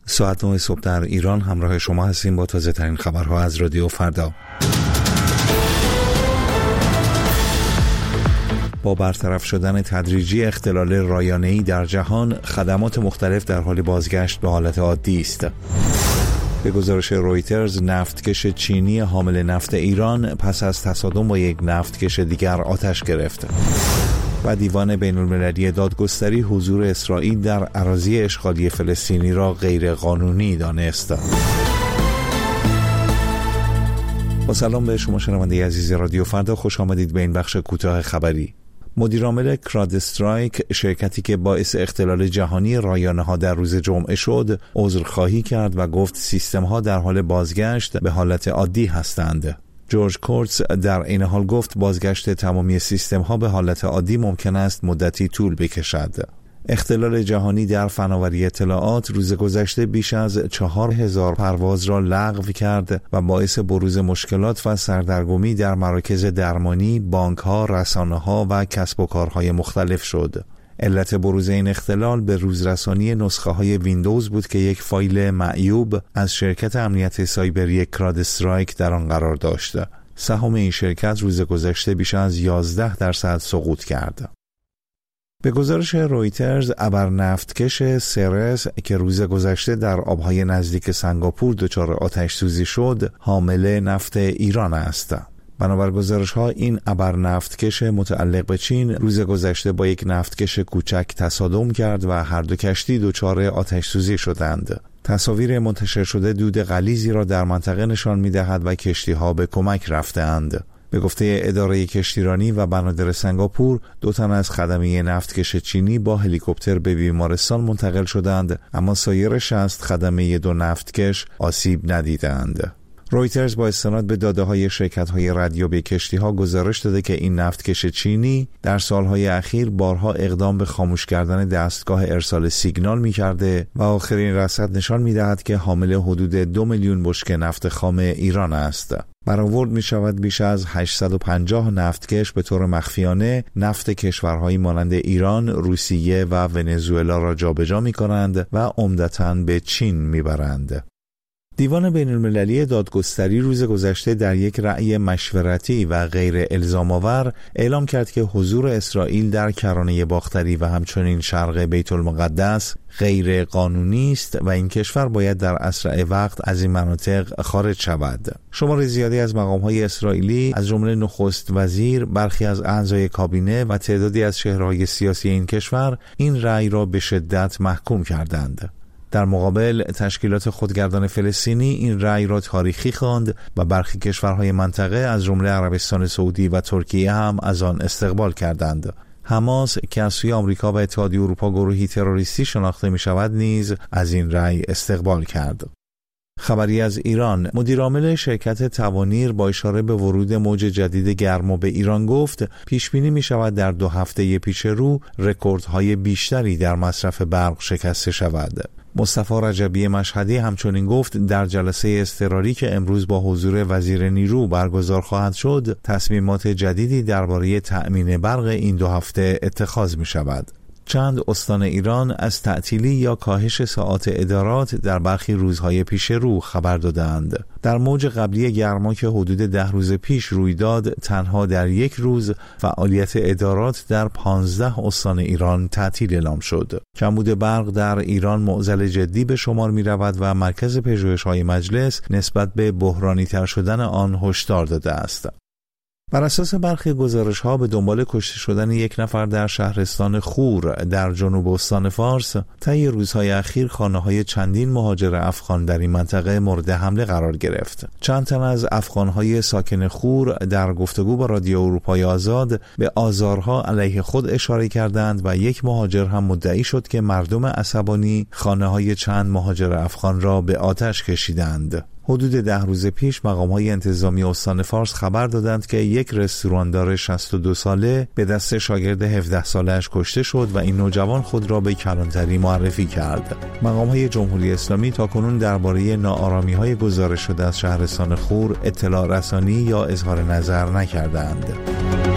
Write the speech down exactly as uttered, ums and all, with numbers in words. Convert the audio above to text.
ساعت نه صبح در ایران همراه شما هستیم با تازه ترین خبرها از رادیو فردا. با برطرف شدن تدریجی اختلال رایانه‌ای در جهان، خدمات مختلف در حال بازگشت به حالت عادی است. به گزارش رویترز، نفتکش چینی حامل نفت ایران پس از تصادم با یک نفتکش دیگر آتش گرفت. و دیوان بین‌المللی دادگستری حضور اسرائیل در اراضی اشغالی فلسطینی را غیر قانونی دانست. با سلام به شما شنونده عزیز رادیو فردا، خوش آمدید به این بخش کوتاه خبری. مدیرعامل کرادسترایک، شرکتی که باعث اختلال جهانی رایانه‌ها در روز جمعه شد، عذرخواهی کرد و گفت سیستم‌ها در حال بازگشت به حالت عادی هستند. جورج کورتز در این حال گفت بازگشت تمامی سیستم‌ها به حالت عادی ممکن است مدتی طول بکشد. اختلال جهانی در فناوری اطلاعات روز گذشته بیش از چهار هزار پرواز را لغو کرد و باعث بروز مشکلات و سردرگمی در مراکز درمانی، بانک‌ها، رسانه‌ها و کسب و کارهای مختلف شد. علت بروز این اختلال به روزرسانی نسخه‌های ویندوز بود که یک فایل معیوب از شرکت امنیت سایبری کرادسترایک در آن قرار داشت. سهام این شرکت روز گذشته بیش از یازده درصد سقوط کرد. به گزارش رویترز، ابرنفتکش سرس که روز گذشته در آبهای نزدیک سنگاپور دچار آتش سوزی شد، حامل نفت ایران است. بنابر گزارش‌ها این ابرنفتکش متعلق به چین روز گذشته با یک نفتکش کوچک تصادم کرد و هر دو کشتی دچار آتش سوزی شدند. تصاویر منتشر شده دود غلیظی را در منطقه نشان می‌دهد و کشتی‌ها به کمک رفته‌اند. به گفته اداره کشتیرانی و بنادر سنگاپور، دو تن از خدمه نفتکش چینی با هلیکوپتر به بیمارستان منتقل شدند، اما سایر شصت خدمه دو نفتکش آسیب ندیدند. رویترز با استناد به داده‌های شرکت‌های ردیابی کشتی‌ها گزارش داده که این نفتکش چینی در سال‌های اخیر بارها اقدام به خاموش کردن دستگاه ارسال سیگنال می‌کرده و آخرین رصد نشان می‌دهد که حامل حدود دو میلیون بشکه نفت خام ایران است. برآورد می‌شود بیش از هشتصد و پنجاه نفتکش به طور مخفیانه نفت کشورهایی مانند ایران، روسیه و ونزوئلا را جابجا می‌کنند و عمدتاً به چین می‌برند. دیوان بین‌المللی دادگستری روز گذشته در یک رأی مشورتی و غیر الزام‌آور اعلام کرد که حضور اسرائیل در کرانه باختری و همچنین شرق بیت المقدس غیر قانونی است و این کشور باید در اسرع وقت از این مناطق خارج شود. شمار زیادی از مقام‌های اسرائیلی از جمله نخست وزیر، برخی از اعضای کابینه و تعدادی از چهره‌های سیاسی این کشور این رأی را به شدت محکوم کردند. در مقابل، تشکیلات خودگردان فلسطینی این رأی را تاریخی خواند و برخی کشورهای منطقه از جمله عربستان سعودی و ترکیه هم از آن استقبال کردند. حماس که از سوی آمریکا و اتحادیه اروپا گروهی تروریستی شناخته می شود نیز از این رأی استقبال کرد. خبری از ایران، مدیرعامل شرکت توانیر با اشاره به ورود موج جدید گرما به ایران گفت پیش بینی می شود در دو هفته پیش رو رکوردهای بیشتری در مصرف برق شکسته شود. مصطفی رجبی مشهدی همچنین گفت در جلسه اضطراری که امروز با حضور وزیر نیرو برگزار خواهد شد، تصمیمات جدیدی درباره تأمین برق این دو هفته اتخاذ می شود. چند استان ایران از تعطیلی یا کاهش ساعات ادارات در برخی روزهای پیش رو خبر دادند. در موج قبلی گرما که حدود ده روز پیش روی داد، تنها در یک روز فعالیت ادارات در پانزده استان ایران تعطیل اعلام شد. کمبود برق در ایران معضل جدی به شمار می رود و مرکز پژوهش‌های مجلس نسبت به بحرانی تر شدن آن هشدار داده است. بر اساس برخی گزارش‌ها به دنبال کشته شدن یک نفر در شهرستان خور در جنوب استان فارس، طی روزهای اخیر خانه‌های چندین مهاجر افغان در این منطقه مورد حمله قرار گرفت. چند تن از افغان‌های ساکن خور در گفتگو با رادیو اروپای آزاد به آزارها علیه خود اشاره کردند و یک مهاجر هم مدعی شد که مردم عصبانی خانه‌های چند مهاجر افغان را به آتش کشیدند. حدود ده روز پیش مقام‌های انتظامی استان فارس خبر دادند که یک رستوراندار شصت و دو ساله به دست شاگرد هفده ساله‌اش کشته شد و این نوجوان خود را به کلانتری معرفی کرد. مقام‌های جمهوری اسلامی تاکنون درباره ناآرامی‌های گزارش شده از شهرستان خور اطلاع رسانی یا اظهار نظر نکردند.